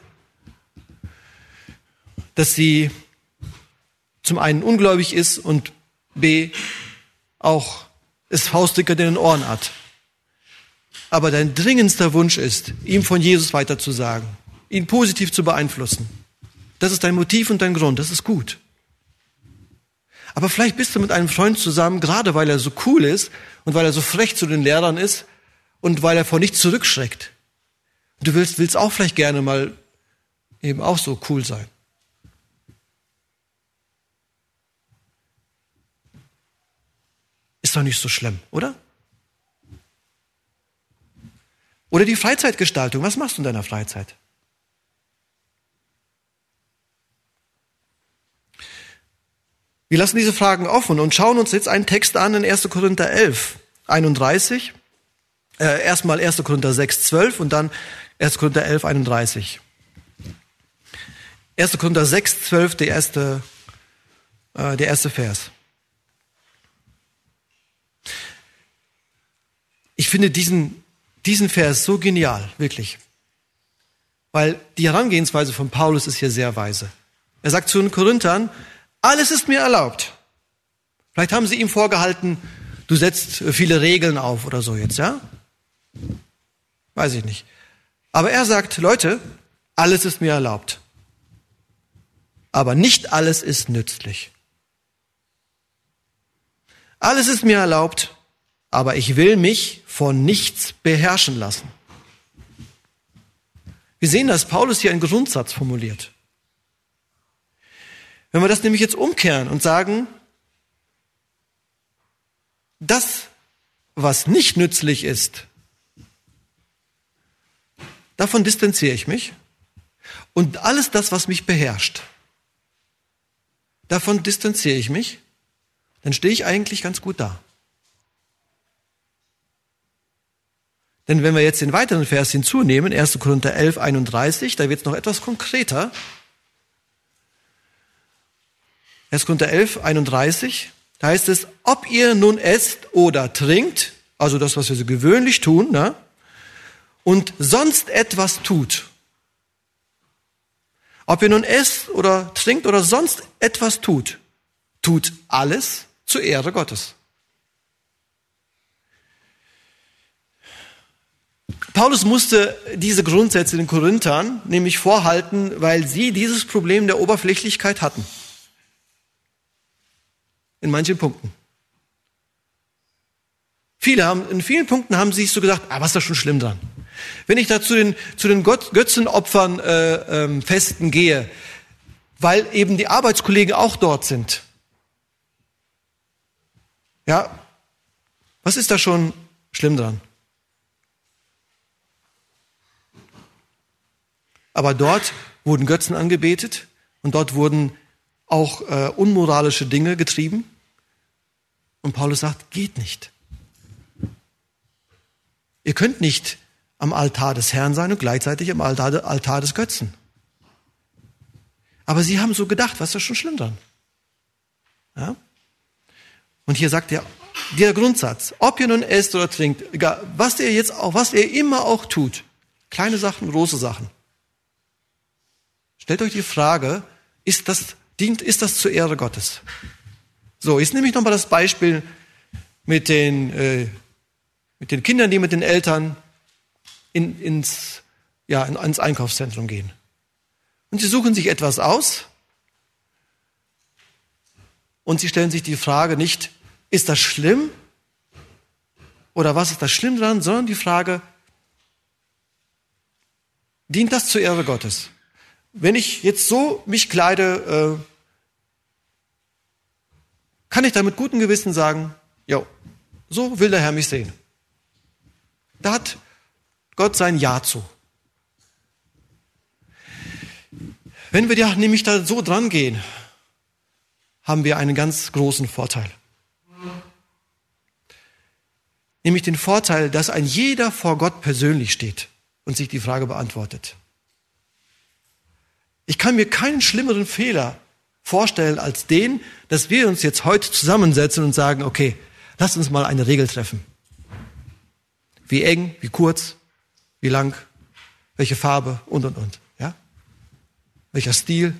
S1: dass sie zum einen ungläubig ist und b. auch es faustdicker in den Ohren hat. Aber dein dringendster Wunsch ist, ihm von Jesus weiterzusagen, ihn positiv zu beeinflussen. Das ist dein Motiv und dein Grund, das ist gut. Aber vielleicht bist du mit einem Freund zusammen, gerade weil er so cool ist und weil er so frech zu den Lehrern ist und weil er vor nichts zurückschreckt. Und du willst, willst auch vielleicht gerne mal eben auch so cool sein. Ist doch nicht so schlimm, oder? Oder die Freizeitgestaltung. Was machst du in deiner Freizeit? Wir lassen diese Fragen offen und schauen uns jetzt einen Text an in erster Korinther elf, einunddreißig. Äh, erstmal erster Korinther sechs, zwölf und dann erster Korinther elf, einunddreißig. erster Korinther sechs, zwölf, der erste, äh, der erste Vers. Ich finde diesen, diesen Vers so genial, wirklich. Weil die Herangehensweise von Paulus ist hier sehr weise. Er sagt zu den Korinthern, alles ist mir erlaubt. Vielleicht haben sie ihm vorgehalten, du setzt viele Regeln auf oder so jetzt, ja? Weiß ich nicht. Aber er sagt, Leute, alles ist mir erlaubt. Aber nicht alles ist nützlich. Alles ist mir erlaubt, aber ich will mich von nichts beherrschen lassen. Wir sehen, dass Paulus hier einen Grundsatz formuliert. Wenn wir das nämlich jetzt umkehren und sagen, das, was nicht nützlich ist, davon distanziere ich mich. Und alles das, was mich beherrscht, davon distanziere ich mich, dann stehe ich eigentlich ganz gut da. Denn wenn wir jetzt den weiteren Vers hinzunehmen, erster Korinther elf, einunddreißig, da wird es noch etwas konkreter. erster Korinther elf, einunddreißig, da heißt es, ob ihr nun esst oder trinkt, also das, was wir so gewöhnlich tun, ne, und sonst etwas tut. Ob ihr nun esst oder trinkt oder sonst etwas tut, tut alles zur Ehre Gottes. Paulus musste diese Grundsätze den Korinthern nämlich vorhalten, weil sie dieses Problem der Oberflächlichkeit hatten. In manchen Punkten. Viele haben, in vielen Punkten haben sie sich so gesagt, ah, was ist da schon schlimm dran? Wenn ich da zu den, zu den Gott, Götzenopfern äh, ähm, Festen gehe, weil eben die Arbeitskollegen auch dort sind. Ja, was ist da schon schlimm dran? Aber dort wurden Götzen angebetet und dort wurden auch äh, unmoralische Dinge getrieben. Und Paulus sagt, geht nicht. Ihr könnt nicht am Altar des Herrn sein und gleichzeitig am Altar, Altar des Götzen. Aber sie haben so gedacht, was ist da schon schlimm dran? Ja? Und hier sagt er, der Grundsatz, ob ihr nun esst oder trinkt, egal, was ihr jetzt auch, was ihr immer auch tut, kleine Sachen, große Sachen. Stellt euch die Frage, ist das, dient, ist das zur Ehre Gottes? So, jetzt nehme ich nochmal das Beispiel mit den, äh, mit den Kindern, die mit den Eltern in, ins, ja, in, ins Einkaufszentrum gehen. Und sie suchen sich etwas aus und sie stellen sich die Frage nicht, ist das schlimm oder was ist das schlimm dran, sondern die Frage, dient das zur Ehre Gottes? Wenn ich jetzt so mich kleide, äh, kann ich da mit gutem Gewissen sagen, jo, so will der Herr mich sehen. Da hat Gott sein Ja zu. Wenn wir ja nämlich da so dran gehen, haben wir einen ganz großen Vorteil. Nämlich den Vorteil, dass ein jeder vor Gott persönlich steht und sich die Frage beantwortet. Ich kann mir keinen schlimmeren Fehler vorstellen als den, dass wir uns jetzt heute zusammensetzen und sagen, okay, lass uns mal eine Regel treffen. Wie eng, wie kurz, wie lang, welche Farbe und, und, und. Ja? Welcher Stil.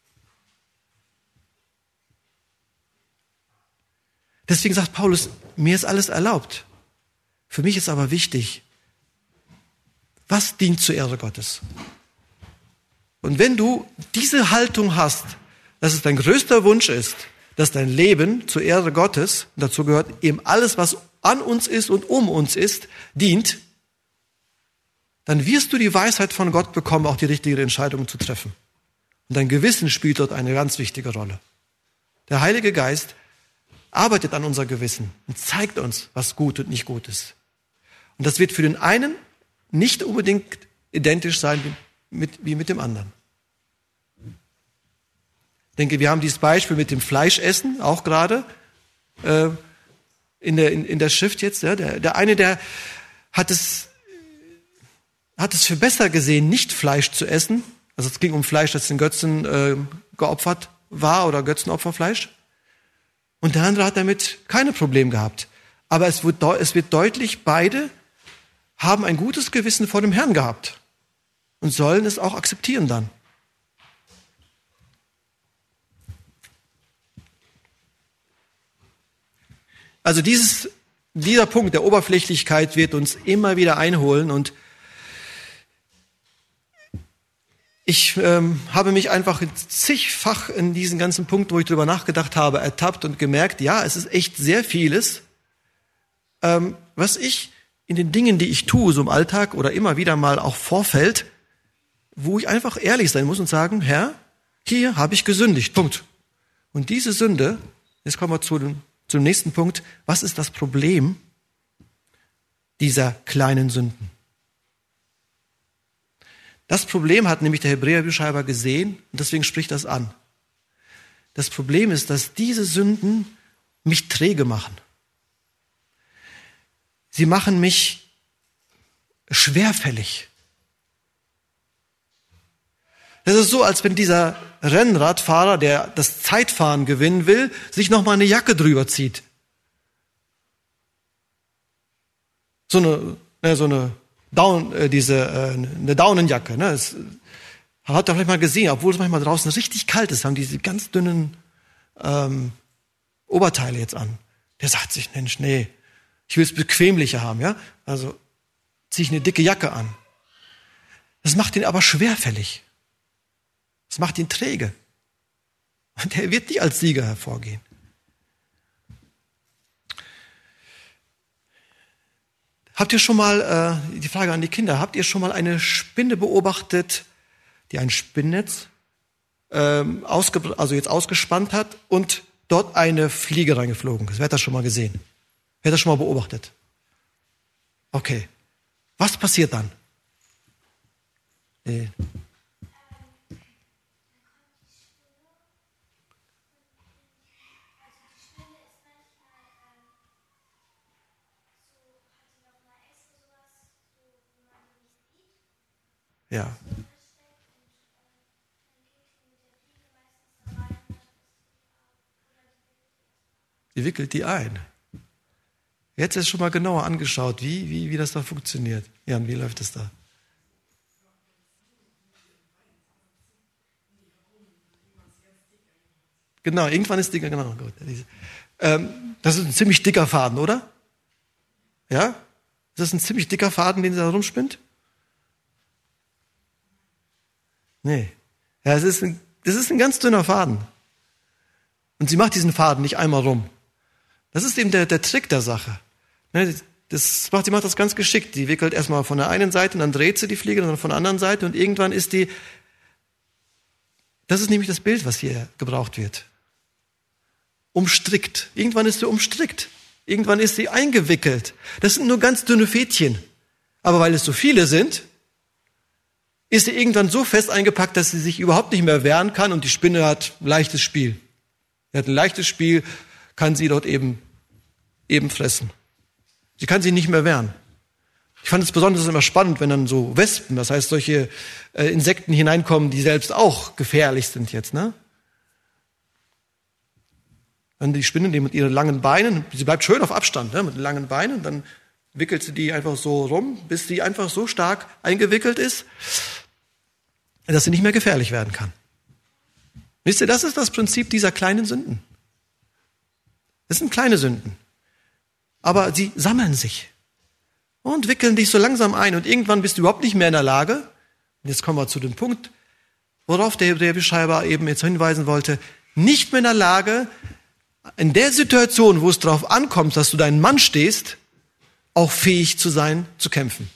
S1: Deswegen sagt Paulus, mir ist alles erlaubt. Für mich ist aber wichtig, was dient zur Ehre Gottes? Und wenn du diese Haltung hast, dass es dein größter Wunsch ist, dass dein Leben zur Ehre Gottes, und dazu gehört eben alles, was an uns ist und um uns ist, dient, dann wirst du die Weisheit von Gott bekommen, auch die richtige Entscheidung zu treffen. Und dein Gewissen spielt dort eine ganz wichtige Rolle. Der Heilige Geist arbeitet an unser Gewissen und zeigt uns, was gut und nicht gut ist. Und das wird für den einen nicht unbedingt identisch sein wie mit, wie mit dem anderen. Ich denke, wir haben dieses Beispiel mit dem Fleischessen auch gerade äh, in, der, in, in der Schrift jetzt. Ja, der, der eine, der hat es, hat es für besser gesehen, nicht Fleisch zu essen. Also es ging um Fleisch, das den Götzen äh, geopfert war oder Götzenopferfleisch. Und der andere hat damit keine Probleme gehabt. Aber es wird, es wird deutlich, beide haben ein gutes Gewissen vor dem Herrn gehabt und sollen es auch akzeptieren dann. Also dieses, dieser Punkt der Oberflächlichkeit wird uns immer wieder einholen und ich ähm, habe mich einfach zigfach in diesen ganzen Punkt, wo ich drüber nachgedacht habe, ertappt und gemerkt, ja, es ist echt sehr vieles, ähm, was ich in den Dingen, die ich tue, so im Alltag oder immer wieder mal auch vorfällt, wo ich einfach ehrlich sein muss und sagen, Herr, hier habe ich gesündigt, Punkt. Und diese Sünde, jetzt kommen wir zu dem, zum nächsten Punkt, was ist das Problem dieser kleinen Sünden? Das Problem hat nämlich der Hebräerbriefschreiber gesehen und deswegen spricht das an. Das Problem ist, dass diese Sünden mich träge machen. Sie machen mich schwerfällig. Das ist so, als wenn dieser Rennradfahrer, der das Zeitfahren gewinnen will, sich nochmal eine Jacke drüber zieht. So eine, ne, so eine Down, äh, diese, äh, eine Daunenjacke. Ne? Das hat er vielleicht mal gesehen, obwohl es manchmal draußen richtig kalt ist, haben diese ganz dünnen ähm, Oberteile jetzt an. Der sagt sich, Mensch, nee, ich will es bequemlicher haben, ja? Also ziehe ich eine dicke Jacke an. Das macht ihn aber schwerfällig. Das macht ihn träge. Und er wird nicht als Sieger hervorgehen. Habt ihr schon mal, äh, die Frage an die Kinder, habt ihr schon mal eine Spinne beobachtet, die ein Spinnnetz ähm, ausge, also jetzt ausgespannt hat und dort eine Fliege reingeflogen ist? Wer hat das schon mal gesehen? Wer hat das schon mal beobachtet? Okay. Was passiert dann? Nee. Ja. Sie wickelt die ein. Jetzt ist schon mal genauer angeschaut, wie, wie, wie das da funktioniert. Jan, wie läuft das da? Genau, irgendwann ist dicker, genau. Gut. Ähm, das ist ein ziemlich dicker Faden, oder? Ja? Ist das ein ziemlich dicker Faden, den sie da rumspinnt? Nee. Ja, es ist ein, das ist ein ganz dünner Faden. Und sie macht diesen Faden nicht einmal rum. Das ist eben der, der Trick der Sache. Das macht, sie macht das ganz geschickt. Die wickelt erstmal von der einen Seite und dann dreht sie die Fliege und dann von der anderen Seite und irgendwann ist die, das ist nämlich das Bild, was hier gebraucht wird. Umstrickt. Irgendwann ist sie umstrickt. Irgendwann ist sie eingewickelt. Das sind nur ganz dünne Fädchen. Aber weil es so viele sind, ist sie irgendwann so fest eingepackt, dass sie sich überhaupt nicht mehr wehren kann und die Spinne hat ein leichtes Spiel. Sie hat ein leichtes Spiel, kann sie dort eben, eben fressen. Sie kann sich nicht mehr wehren. Ich fand es besonders immer spannend, wenn dann so Wespen, das heißt solche äh, Insekten hineinkommen, die selbst auch gefährlich sind jetzt, ne? Dann die Spinne, die mit ihren langen Beinen, sie bleibt schön auf Abstand, ne, mit den langen Beinen, dann wickelt sie die einfach so rum, bis sie einfach so stark eingewickelt ist, dass sie nicht mehr gefährlich werden kann. Wisst ihr, das ist das Prinzip dieser kleinen Sünden. Das sind kleine Sünden. Aber sie sammeln sich und wickeln dich so langsam ein und irgendwann bist du überhaupt nicht mehr in der Lage, und jetzt kommen wir zu dem Punkt, worauf der Hebräerbriefschreiber eben jetzt hinweisen wollte, nicht mehr in der Lage, in der Situation, wo es darauf ankommt, dass du deinen Mann stehst, auch fähig zu sein, zu kämpfen.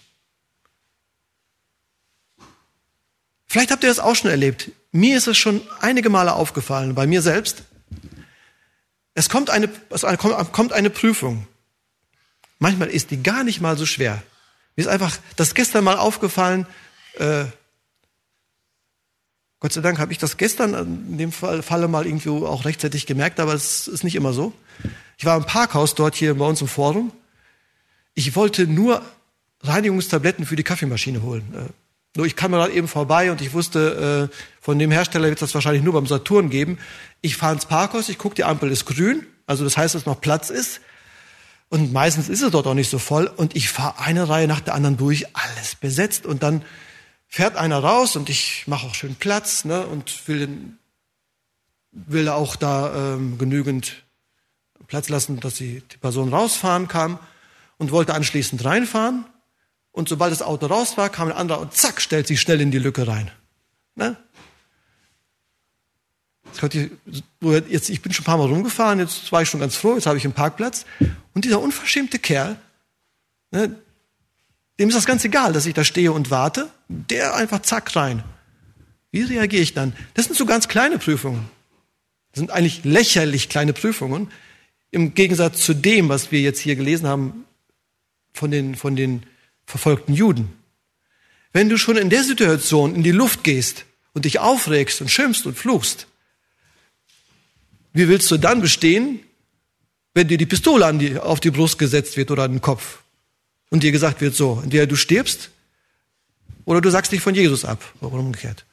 S1: Vielleicht habt ihr das auch schon erlebt. Mir ist es schon einige Male aufgefallen, bei mir selbst. Es kommt eine, es kommt eine Prüfung. Manchmal ist die gar nicht mal so schwer. Mir ist einfach das gestern mal aufgefallen. Äh, Gott sei Dank habe ich das gestern in dem Fall, Falle mal irgendwie auch rechtzeitig gemerkt, aber es ist nicht immer so. Ich war im Parkhaus dort hier bei uns im Forum. Ich wollte nur Reinigungstabletten für die Kaffeemaschine holen. Äh, nur ich kam da eben vorbei und ich wusste, äh, von dem Hersteller wird es das wahrscheinlich nur beim Saturn geben. Ich fahre ins Parkhaus, ich gucke, die Ampel ist grün, also das heißt, dass noch Platz ist. Und meistens ist es dort auch nicht so voll. Und ich fahre eine Reihe nach der anderen durch, alles besetzt. Und dann fährt einer raus und ich mache auch schön Platz, ne, und will, den, will auch da ähm, genügend Platz lassen, dass die, die Person rausfahren kann und wollte anschließend reinfahren. Und sobald das Auto raus war, kam ein anderer und zack, stellt sich schnell in die Lücke rein. Ne? Jetzt, jetzt, ich bin schon ein paar Mal rumgefahren, jetzt war ich schon ganz froh, jetzt habe ich einen Parkplatz. Und dieser unverschämte Kerl, ne, dem ist das ganz egal, dass ich da stehe und warte, der einfach zack rein. Wie reagiere ich dann? Das sind so ganz kleine Prüfungen. Das sind eigentlich lächerlich kleine Prüfungen, im Gegensatz zu dem, was wir jetzt hier gelesen haben von den, von den verfolgten Juden. Wenn du schon in der Situation in die Luft gehst und dich aufregst und schimpfst und fluchst, wie willst du dann bestehen, wenn dir die Pistole an die, auf die Brust gesetzt wird oder an den Kopf und dir gesagt wird, so, entweder du stirbst oder du sagst dich von Jesus ab, oder umgekehrt.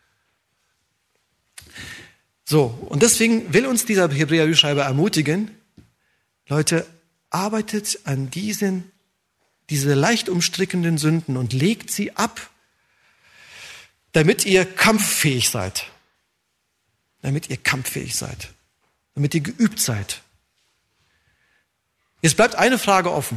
S1: So, und deswegen will uns dieser Hebräerbriefschreiber ermutigen, Leute, arbeitet an diesen, diese leicht umstrickenden Sünden und legt sie ab, damit ihr kampffähig seid. Damit ihr kampffähig seid. Damit ihr geübt seid. Jetzt bleibt eine Frage offen.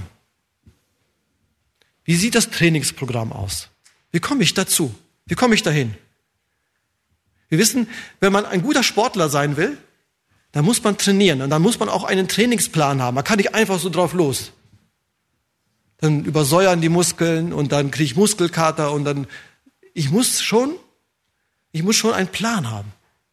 S1: Wie sieht das Trainingsprogramm aus? Wie komme ich dazu? Wie komme ich dahin? Wir wissen, wenn man ein guter Sportler sein will, dann muss man trainieren und dann muss man auch einen Trainingsplan haben. Man kann nicht einfach so drauf los. Dann übersäuern die Muskeln und dann kriege ich Muskelkater und dann, ich muss schon, ich muss schon einen Plan haben.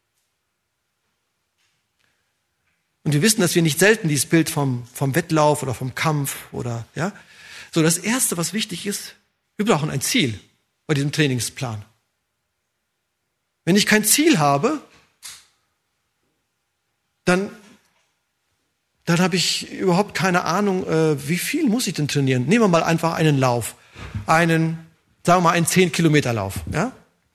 S1: Und wir wissen, dass wir nicht selten dieses Bild vom, vom Wettlauf oder vom Kampf oder, ja. So, das Erste, was wichtig ist, wir brauchen ein Ziel bei diesem Trainingsplan. Wenn ich kein Ziel habe, dann, dann habe ich überhaupt keine Ahnung, äh, wie viel muss ich denn trainieren. Nehmen wir mal einfach einen Lauf, einen, sagen wir mal, einen zehn Kilometer Lauf, ja.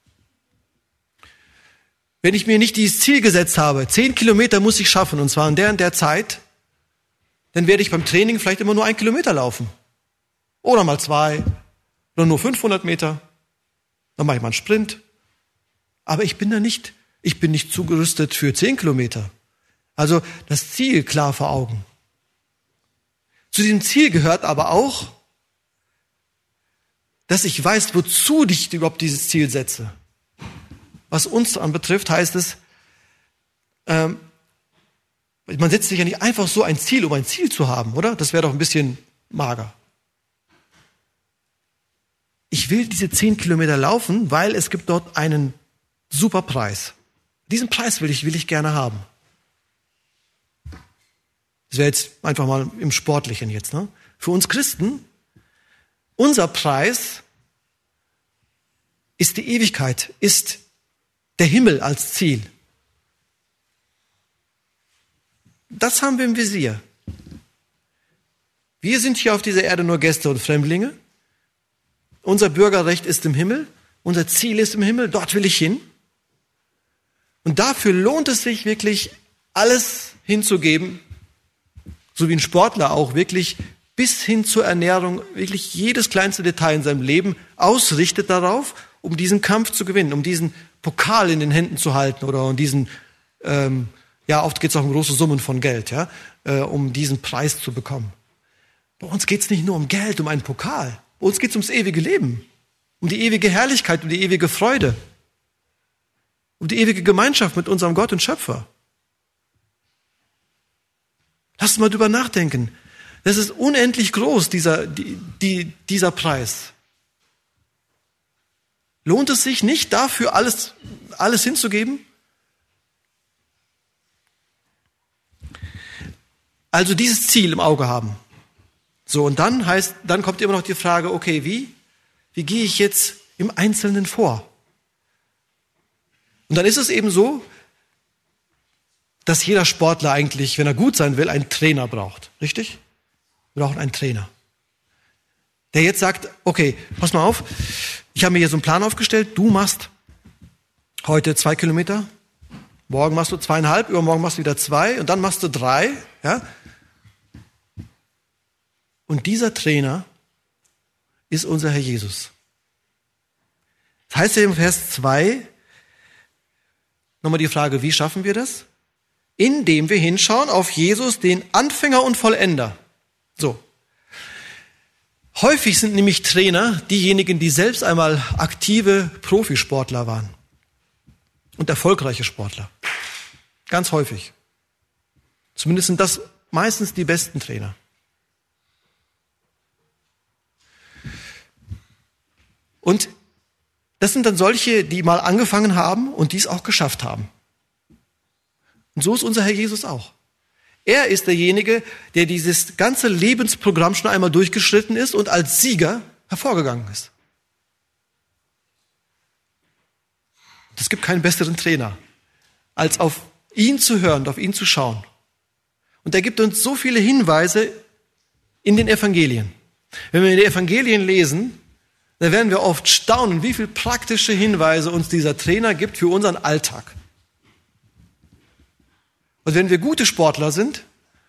S1: Wenn ich mir nicht dieses Ziel gesetzt habe, zehn Kilometer muss ich schaffen, und zwar in der und der Zeit, dann werde ich beim Training vielleicht immer nur einen Kilometer laufen. Oder mal zwei, oder nur fünfhundert Meter. Dann mache ich mal einen Sprint. Aber ich bin da nicht, ich bin nicht zugerüstet für zehn Kilometer. Also das Ziel klar vor Augen. Zu diesem Ziel gehört aber auch, dass ich weiß, wozu ich überhaupt dieses Ziel setze. Was uns anbetrifft, heißt es, ähm, man setzt sich ja nicht einfach so ein Ziel, um ein Ziel zu haben, oder? Das wäre doch ein bisschen mager. Ich will diese zehn Kilometer laufen, weil es gibt dort einen super Preis. Diesen Preis will ich, will ich gerne haben. Das wäre jetzt einfach mal im Sportlichen jetzt, ne? Für uns Christen, unser Preis ist die Ewigkeit, ist der Himmel als Ziel. Das haben wir im Visier. Wir sind hier auf dieser Erde nur Gäste und Fremdlinge. Unser Bürgerrecht ist im Himmel. Unser Ziel ist im Himmel. Dort will ich hin. Und dafür lohnt es sich wirklich, alles hinzugeben, so wie ein Sportler auch wirklich bis hin zur Ernährung, wirklich jedes kleinste Detail in seinem Leben ausrichtet darauf, um diesen Kampf zu gewinnen, um diesen Pokal in den Händen zu halten oder um diesen, ähm, ja, oft geht es auch um große Summen von Geld, ja, äh, um diesen Preis zu bekommen. Bei uns geht es nicht nur um Geld, um einen Pokal. Bei uns geht es ums ewige Leben, um die ewige Herrlichkeit, um die ewige Freude, um die ewige Gemeinschaft mit unserem Gott und Schöpfer. Lass uns mal drüber nachdenken. Das ist unendlich groß, dieser, die, die, dieser Preis. Lohnt es sich nicht, dafür alles, alles hinzugeben? Also dieses Ziel im Auge haben. So, und dann heißt, dann kommt immer noch die Frage, okay, wie? Wie gehe ich jetzt im Einzelnen vor? Und dann ist es eben so, dass jeder Sportler eigentlich, wenn er gut sein will, einen Trainer braucht. Richtig? Wir brauchen einen Trainer. Der jetzt sagt, okay, pass mal auf, ich habe mir hier so einen Plan aufgestellt, du machst heute zwei Kilometer, morgen machst du zweieinhalb, übermorgen machst du wieder zwei und dann machst du drei. Ja? Und dieser Trainer ist unser Herr Jesus. Das heißt ja im Vers zwei, nochmal die Frage, wie schaffen wir das? Indem wir hinschauen auf Jesus, den Anfänger und Vollender. So. Häufig sind nämlich Trainer diejenigen, die selbst einmal aktive Profisportler waren. Und erfolgreiche Sportler. Ganz häufig. Zumindest sind das meistens die besten Trainer. Und das sind dann solche, die mal angefangen haben und dies auch geschafft haben. Und so ist unser Herr Jesus auch. Er ist derjenige, der dieses ganze Lebensprogramm schon einmal durchgeschritten ist und als Sieger hervorgegangen ist. Es gibt keinen besseren Trainer, als auf ihn zu hören und auf ihn zu schauen. Und er gibt uns so viele Hinweise in den Evangelien. Wenn wir die Evangelien lesen, dann werden wir oft staunen, wie viele praktische Hinweise uns dieser Trainer gibt für unseren Alltag. Und wenn wir gute Sportler sind,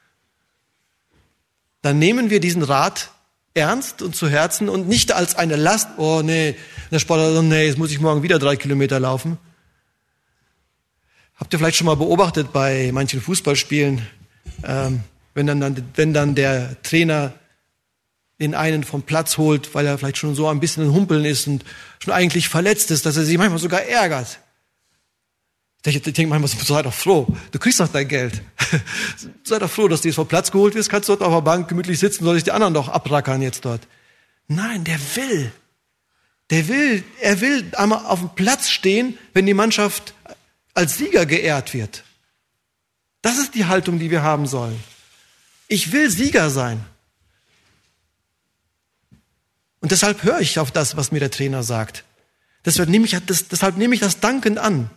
S1: dann nehmen wir diesen Rat ernst und zu Herzen und nicht als eine Last, oh nee, der Sportler, oh nee, jetzt muss ich morgen wieder drei Kilometer laufen. Habt ihr vielleicht schon mal beobachtet bei manchen Fußballspielen, ähm, wenn dann, wenn dann der Trainer den einen vom Platz holt, weil er vielleicht schon so ein bisschen in Humpeln ist und schon eigentlich verletzt ist, dass er sich manchmal sogar ärgert. Ich denke manchmal, sei doch froh, du kriegst doch dein Geld. Sei doch froh, dass du jetzt vom Platz geholt wirst, kannst dort auf der Bank gemütlich sitzen, soll ich die anderen doch abrackern jetzt dort. Nein, der will. Der will, er will einmal auf dem Platz stehen, wenn die Mannschaft als Sieger geehrt wird. Das ist die Haltung, die wir haben sollen. Ich will Sieger sein. Und deshalb höre ich auf das, was mir der Trainer sagt. Deshalb nehme ich das, deshalb nehme ich das dankend an.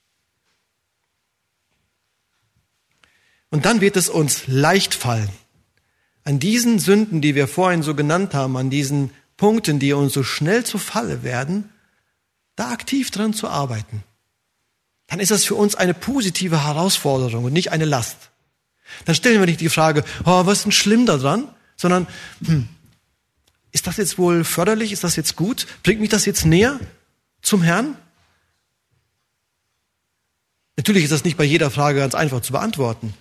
S1: Und dann wird es uns leicht fallen, an diesen Sünden, die wir vorhin so genannt haben, an diesen Punkten, die uns so schnell zur Falle werden, da aktiv dran zu arbeiten. Dann ist das für uns eine positive Herausforderung und nicht eine Last. Dann stellen wir nicht die Frage, oh, was ist denn schlimm daran, sondern, hm, ist das jetzt wohl förderlich, ist das jetzt gut, bringt mich das jetzt näher zum Herrn? Natürlich ist das nicht bei jeder Frage ganz einfach zu beantworten.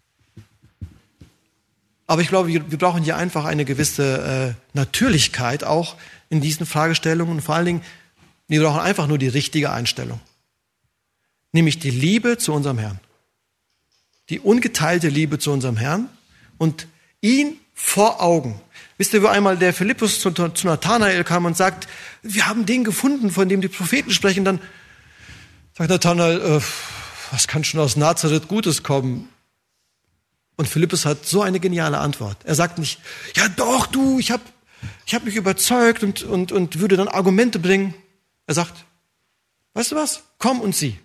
S1: Aber ich glaube, wir brauchen hier einfach eine gewisse äh, Natürlichkeit auch in diesen Fragestellungen. Und vor allen Dingen, wir brauchen einfach nur die richtige Einstellung. Nämlich die Liebe zu unserem Herrn. Die ungeteilte Liebe zu unserem Herrn und ihn vor Augen. Wisst ihr, wo einmal der Philippus zu, zu Nathanael kam und sagt, wir haben den gefunden, von dem die Propheten sprechen, dann sagt Nathanael, äh, was kann schon aus Nazareth Gutes kommen? Und Philippus hat so eine geniale Antwort. Er sagt nicht, ja doch, du, ich habe ich hab mich überzeugt und, und, und würde dann Argumente bringen. Er sagt, weißt du was, komm und sieh.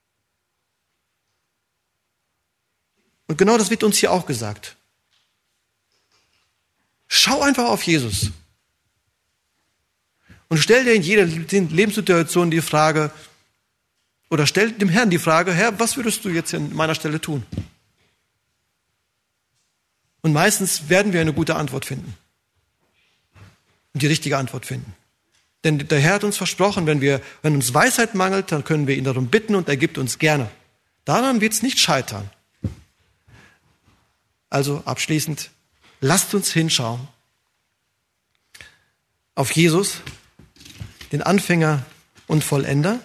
S1: Und genau das wird uns hier auch gesagt. Schau einfach auf Jesus. Und stell dir in jeder Lebenssituation die Frage, oder stell dem Herrn die Frage, Herr, was würdest du jetzt an meiner Stelle tun? Und meistens werden wir eine gute Antwort finden. Und die richtige Antwort finden. Denn der Herr hat uns versprochen, wenn, wir, wenn uns Weisheit mangelt, dann können wir ihn darum bitten und er gibt uns gerne. Daran wird es nicht scheitern. Also abschließend, lasst uns hinschauen auf Jesus, den Anfänger und Vollender.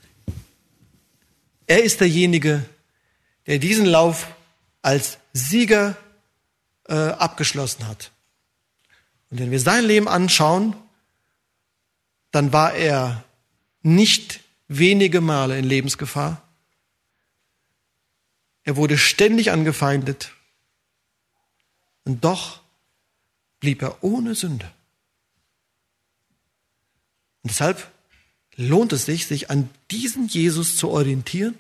S1: Er ist derjenige, der diesen Lauf als Sieger äh, abgeschlossen hat. Und wenn wir sein Leben anschauen, dann war er nicht wenige Male in Lebensgefahr. Er wurde ständig angefeindet. Und doch blieb er ohne Sünde. Und deshalb lohnt es sich, sich an diesen Jesus zu orientieren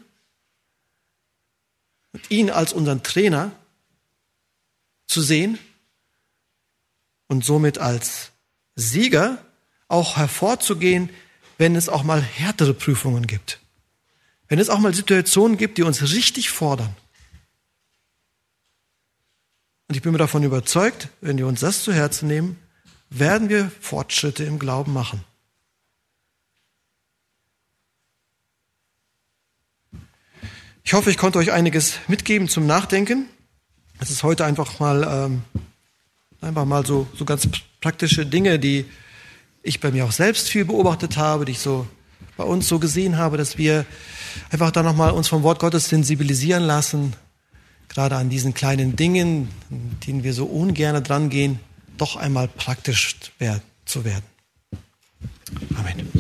S1: und ihn als unseren Trainer zu sehen und somit als Sieger auch hervorzugehen, wenn es auch mal härtere Prüfungen gibt. Wenn es auch mal Situationen gibt, die uns richtig fordern. Und ich bin mir davon überzeugt, wenn wir uns das zu Herzen nehmen, werden wir Fortschritte im Glauben machen. Ich hoffe, ich konnte euch einiges mitgeben zum Nachdenken. Es ist heute einfach mal, ähm, einfach mal so, so ganz praktische Dinge, die ich bei mir auch selbst viel beobachtet habe, die ich so bei uns so gesehen habe, dass wir einfach da nochmal uns vom Wort Gottes sensibilisieren lassen, gerade an diesen kleinen Dingen, an denen wir so ungern dran gehen, doch einmal praktisch zu werden. Amen.